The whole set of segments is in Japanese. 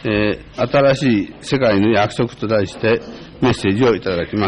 新しい世界の約束と題してメッセージをいただきます。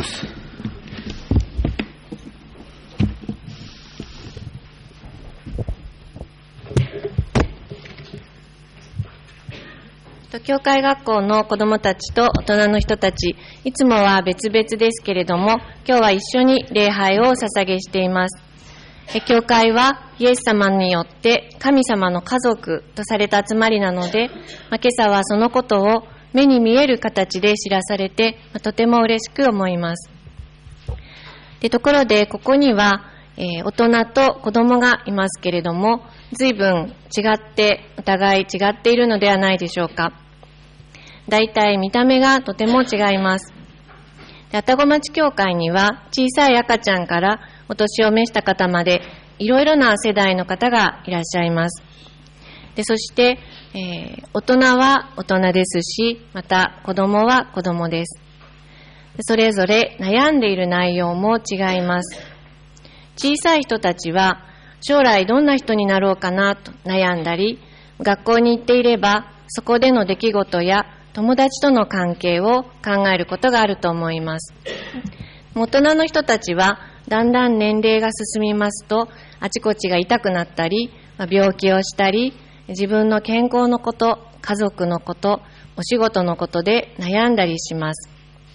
教会学校の子どもたちと大人の人たち、いつもは別々ですけれども、今日は一緒に礼拝を捧げしています。教会はイエス様によって神様の家族とされた集まりなので、今朝はそのことを目に見える形で知らされて、とても嬉しく思います。ところでここには、大人と子供がいますけれども、随分お互い違っているのではないでしょうか。だいたい見た目がとても違います。愛宕町教会には小さい赤ちゃんからお年を召した方までいろいろな世代の方がいらっしゃいます。そして、大人は大人ですし、また子供は子供です。それぞれ悩んでいる内容も違います。小さい人たちは将来どんな人になろうかなと悩んだり、学校に行っていればそこでの出来事や友達との関係を考えることがあると思います。大人の人たちはだんだん年齢が進みますと、あちこちが痛くなったり、病気をしたり、自分の健康のこと、家族のこと、お仕事のことで悩んだりします。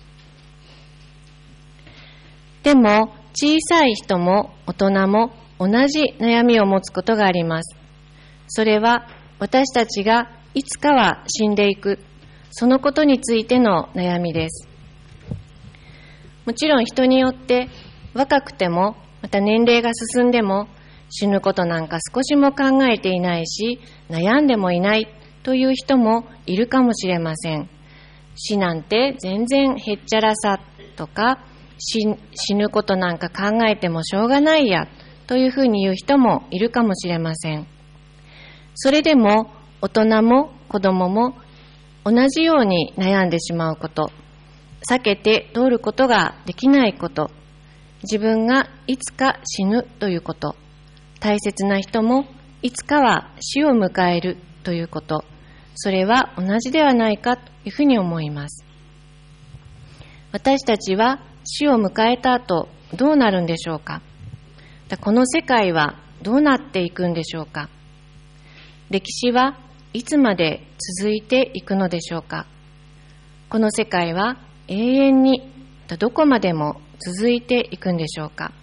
でも小さい人も大人も同じ悩みを持つことがあります。それは私たちがいつかは死んでいく、そのことについての悩みです。もちろん人によって若くてもまた年齢が進んでも死ぬことなんか少しも考えていないし、悩んでもいないという人もいるかもしれません。死なんて全然へっちゃらさとか、死ぬことなんか考えてもしょうがないやというふうに言う人もいるかもしれません。それでも大人も子供も同じように悩んでしまうこと、避けて通ることができないこと、自分がいつか死ぬということ、大切な人もいつかは死を迎えるということ、それは同じではないかというふうに思います。私たちは死を迎えた後どうなるんでしょうか。この世界はどうなっていくんでしょうか。歴史はいつまで続いていくのでしょうか。この世界は永遠にどこまでも続いていくんでしょうか。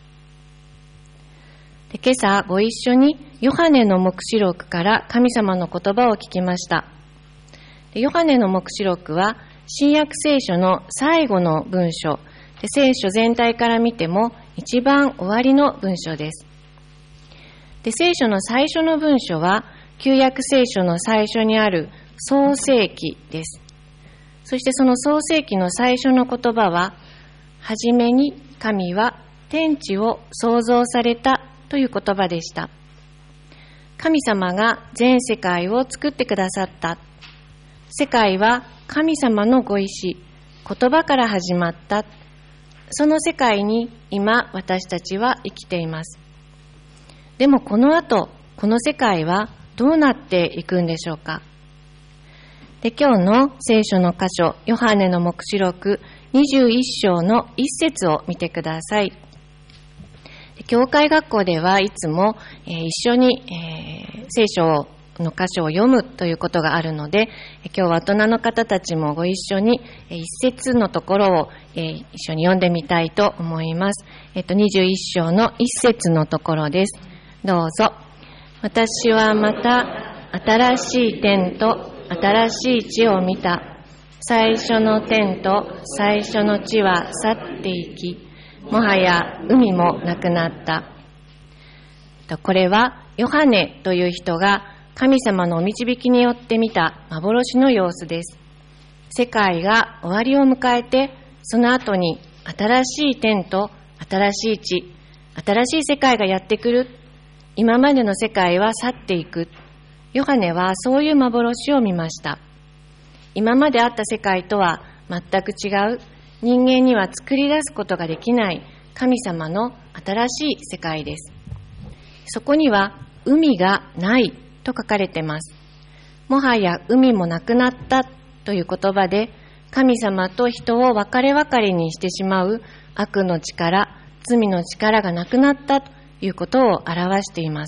今朝ご一緒にヨハネの黙示録から神様の言葉を聞きました。ヨハネの黙示録は新約聖書の最後の文書、聖書全体から見ても一番終わりの文書です。聖書の最初の文書は旧約聖書の最初にある創世記です。そしてその創世記の最初の言葉は、はじめに神は天地を創造されたという言葉でした。神様が全世界を作ってくださった。世界は神様のご意志、言葉から始まった。その世界に今私たちは生きています。でもこの後、この世界はどうなっていくんでしょうか。今日の聖書の箇所、ヨハネの黙示録21章の1節を見てください。教会学校ではいつも一緒に聖書の箇所を読むということがあるので、今日は大人の方たちもご一緒に一節のところを一緒に読んでみたいと思います。21章の一節のところです。どうぞ。私はまた新しい天と新しい地を見た。最初の天と最初の地は去っていき、もはや海もなくなった。これはヨハネという人が神様のお導きによって見た幻の様子です。世界が終わりを迎えて、その後に新しい天と新しい地、新しい世界がやってくる。今までの世界は去っていく。ヨハネはそういう幻を見ました。今まであった世界とは全く違う、人間には作り出すことができない神様の新しい世界です。そこには海がないと書かれています。もはや海もなくなったという言葉で、神様と人を分かれ分かれにしてしまう悪の力、罪の力がなくなったということを表しています。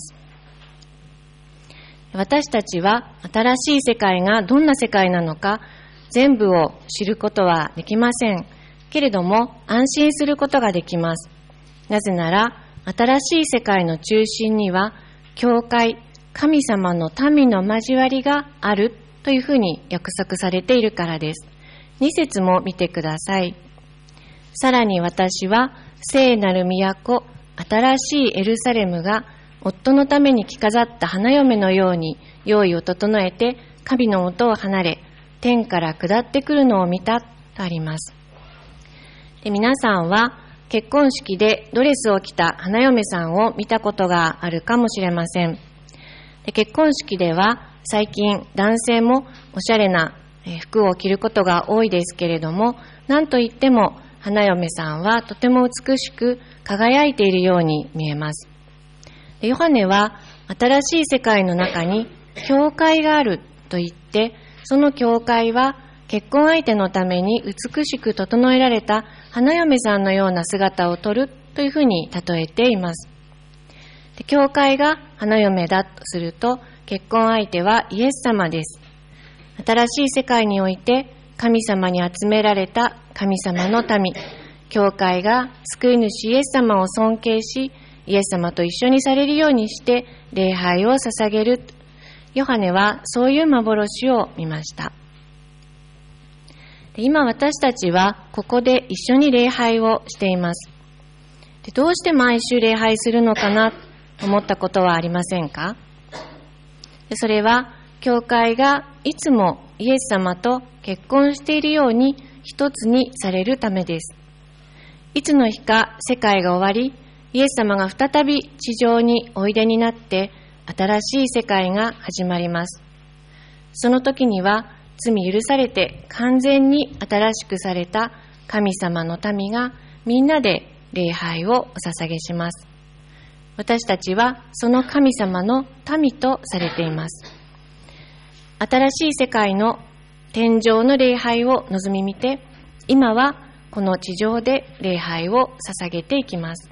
私たちは新しい世界がどんな世界なのか全部を知ることはできませんけれども、安心することができます。なぜなら新しい世界の中心には教会、神様の民の交わりがあるというふうに約束されているからです。2節も見てください。さらに私は聖なる都、新しいエルサレムが夫のために着飾った花嫁のように用意を整えて神の元を離れ、天から下ってくるのを見たとあります。で、皆さんは結婚式でドレスを着た花嫁さんを見たことがあるかもしれません。で、結婚式では最近男性もおしゃれな服を着ることが多いですけれども、なんといっても花嫁さんはとても美しく輝いているように見えます。で、ヨハネは新しい世界の中に教会があると言って、その教会は結婚相手のために美しく整えられた花嫁さんのような姿をとるというふうに例えています。で、教会が花嫁だとすると、結婚相手はイエス様です。新しい世界において神様に集められた神様の民、教会が救い主イエス様を尊敬し、イエス様と一緒にされるようにして礼拝を捧げる。ヨハネはそういう幻を見ました。で、今私たちはここで一緒に礼拝をしています。で、どうして毎週礼拝するのかなと思ったことはありませんか？で、それは教会がいつもイエス様と結婚しているように一つにされるためです。いつの日か世界が終わり、イエス様が再び地上においでになって新しい世界が始まります。その時には罪許されて完全に新しくされた神様の民がみんなで礼拝をお捧げします。私たちはその神様の民とされています。新しい世界の天上の礼拝を望み見て、今はこの地上で礼拝を捧げていきます。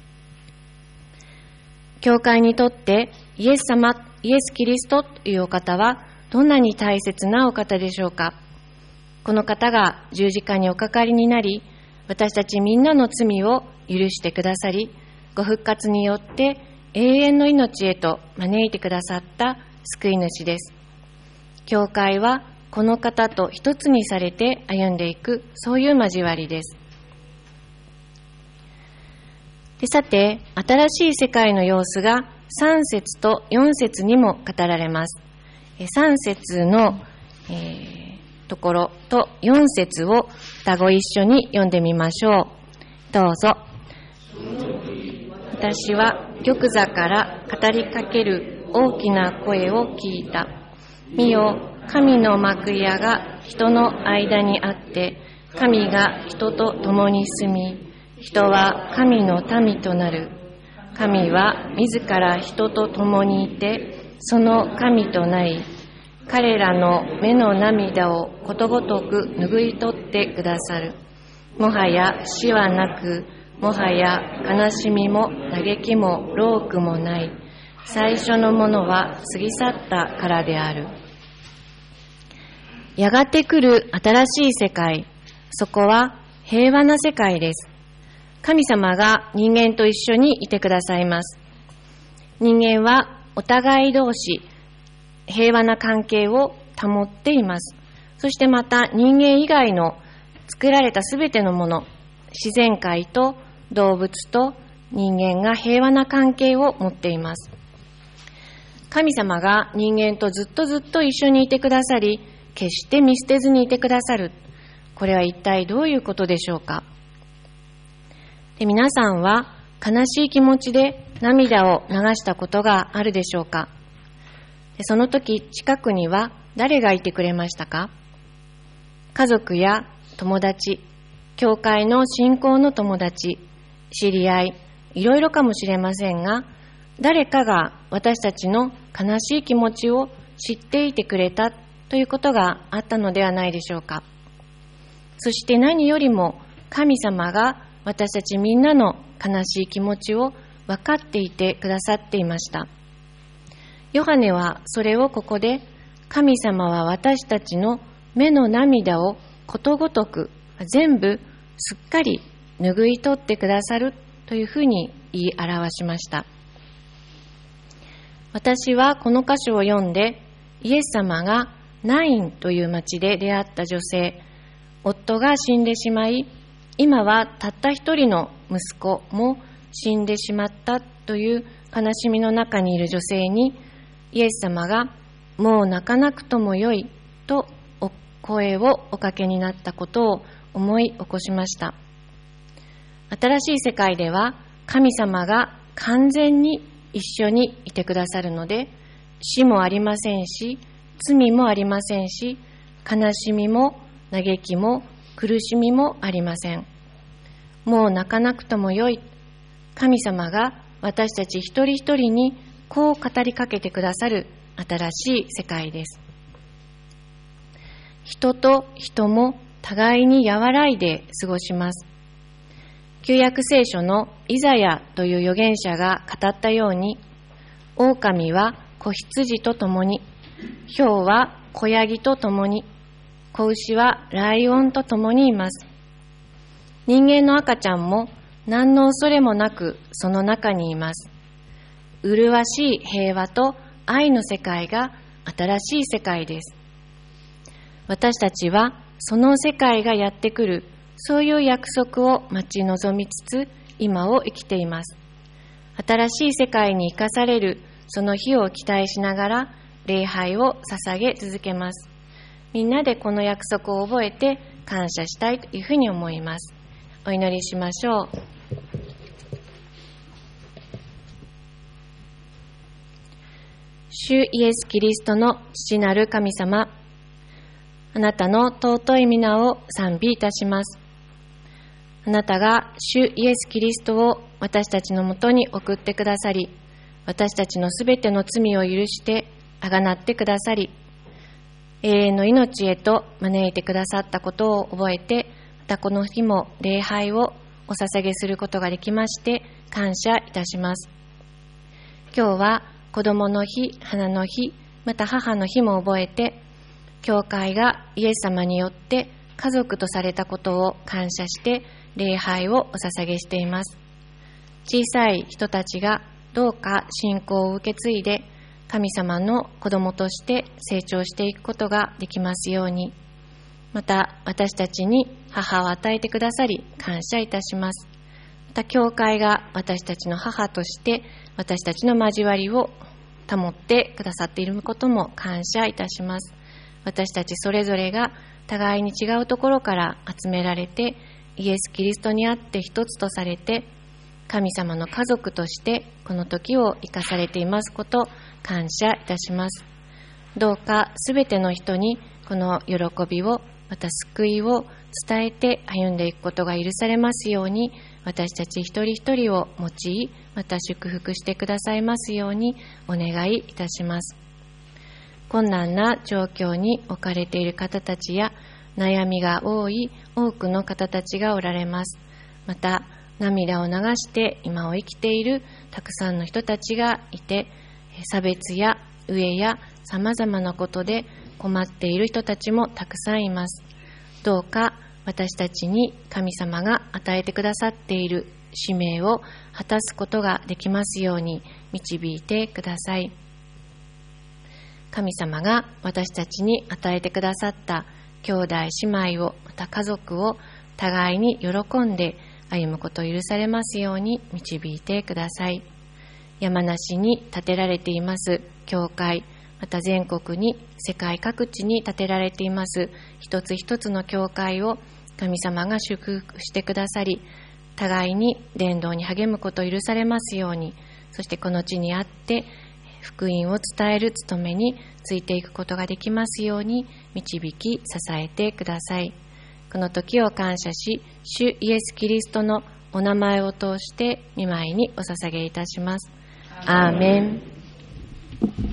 教会にとってイエス様、イエス・キリストというお方はどんなに大切なお方でしょうか。この方が十字架におかかりになり、私たちみんなの罪を許してくださり、ご復活によって永遠の命へと招いてくださった救い主です。教会はこの方と一つにされて歩んでいく、そういう交わりです。で、さて、新しい世界の様子が3節と4節にも語られます。3節の、ところと4節を双子一緒に読んでみましょう。どうぞ。私は玉座から語りかける大きな声を聞いた。見よ、神の幕屋が人の間にあって、神が人と共に住み、人は神の民となる。神は自ら人と共にいて、その神となり、彼らの目の涙をことごとく拭い取ってくださる。もはや死はなく、もはや悲しみも嘆きも労苦もない。最初のものは過ぎ去ったからである。やがて来る新しい世界、そこは平和な世界です。神様が人間と一緒にいてくださいます。人間はお互い同士、平和な関係を保っています。そしてまた人間以外の作られたすべてのもの、自然界と動物と人間が平和な関係を持っています。神様が人間とずっと一緒にいてくださり、決して見捨てずにいてくださる。これは一体どういうことでしょうか。で、皆さんは悲しい気持ちで涙を流したことがあるでしょうか。で、その時近くには誰がいてくれましたか。家族や友達、教会の信仰の友達、知り合い、いろいろかもしれませんが、誰かが私たちの悲しい気持ちを知っていてくれたということがあったのではないでしょうか。そして何よりも神様が私たちみんなの悲しい気持ちを分かっていてくださっていました。ヨハネはそれをここで、神様は私たちの目の涙をことごとく全部すっかり拭い取ってくださるというふうに言い表しました。私はこの箇所を読んで、イエス様がナインという町で出会った女性、夫が死んでしまい、今はたった一人の息子も死んでしまったという悲しみの中にいる女性に、イエス様がもう泣かなくともよいと声をおかけになったことを思い起こしました。新しい世界では神様が完全に一緒にいてくださるので、死もありませんし、罪もありませんし、悲しみも嘆きも苦しみもありません。もう泣かなくともよい。神様が私たち一人一人にこう語りかけてくださる新しい世界です。人と人も互いに和らいで過ごします。旧約聖書のイザヤという預言者が語ったように、狼は子羊と共に、豹は子ヤギと共に、子牛はライオンと共にいます。人間の赤ちゃんも何の恐れもなくその中にいます。麗しい平和と愛の世界が新しい世界です。私たちはその世界がやってくる、そういう約束を待ち望みつつ今を生きています。新しい世界に生かされるその日を期待しながら礼拝を捧げ続けます。みんなでこの約束を覚えて感謝したいというふうに思います。お祈りしましょう。主イエス・キリストの父なる神様、あなたの尊い皆を賛美いたします。あなたが主イエス・キリストを私たちのもとに送ってくださり、私たちのすべての罪を許してあがなってくださり、永遠の命へと招いてくださったことを覚えて、またこの日も礼拝をお捧げすることができまして感謝いたします。今日は子供の日、花の日、また母の日も覚えて、教会がイエス様によって家族とされたことを感謝して礼拝をお捧げしています。小さい人たちがどうか信仰を受け継いで神様の子供として成長していくことができますように、また私たちに母を与えてくださり感謝いたします。また教会が私たちの母として私たちの交わりを保ってくださっていることも感謝いたします。私たちそれぞれが互いに違うところから集められてイエス・キリストにあって一つとされて神様の家族としてこの時を生かされていますこと感謝いたします。どうかすべての人にこの喜びをまた救いを伝えて歩んでいくことが許されますように、私たち一人一人を用いまた祝福してくださいますようにお願いいたします。困難な状況に置かれている方たちや悩みが多い多くの方たちがおられます。また涙を流して今を生きているたくさんの人たちがいて、差別や飢えやさまざまなことで困っている人たちもたくさんいます。どうか私たちに神様が与えてくださっている使命を果たすことができますように導いてください。神様が私たちに与えてくださった兄弟姉妹をまた家族を互いに喜んで歩むことを許されますように導いてください。山梨に建てられています教会、また全国に世界各地に建てられています一つ一つの教会を神様が祝福してくださり、互いに伝道に励むことを許されますように、そしてこの地にあって福音を伝える務めについていくことができますように導き支えてください。この時を感謝し、主イエス・キリストのお名前を通して御前にお捧げいたします。アーメン。